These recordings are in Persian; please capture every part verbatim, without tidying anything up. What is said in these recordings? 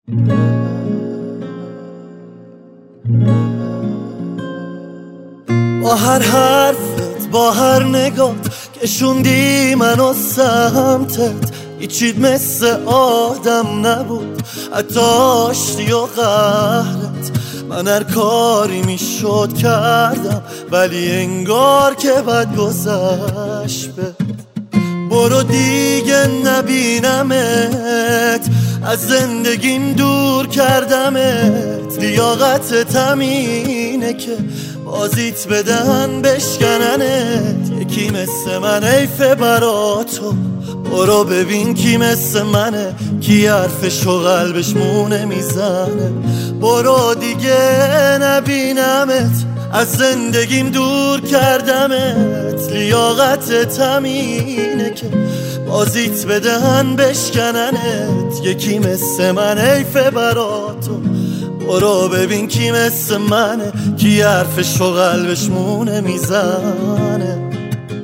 با هر حرفت، با هر نگات کشوندی منو سمتت، هیچیت مثل آدم نبود، حتی آشتی و قهرت. من هر کاری میشد کردم، ولی انگار که بد گذشت بد. برو دیگه نبینمت، از زندگیم دور کردمت. لیاقتت همینه که بازیت بدن بشکننت. یکی مثل من حیفه برا تو، برو ببین کی مثل منه، کی حرفشو قلبش مونه میزنه. برو دیگه نبینمت، از زندگیم دور کردمت. لیاقتت همینه که بازیت بدن بشکننت. یکی مثل من حیفه برا تو، برو ببین کی مثل منه، کی حرفشو قلبش مونه میزنه.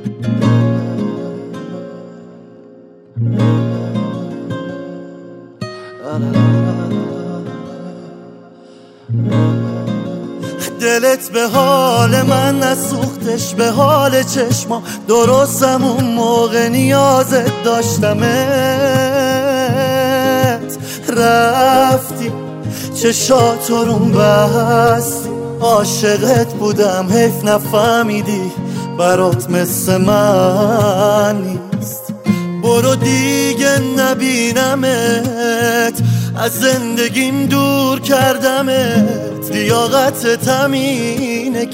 دلت به حال من نسوختش، به حال چشما درستم اون موقع نیازت داشتمت. رفتی چشاتو روم بستی، عاشقت بودم حیف نفهمیدی، برات مثل من نیست. برو دیگه نبینمت، از زندگیم دور کردمت. لیاقتت همینه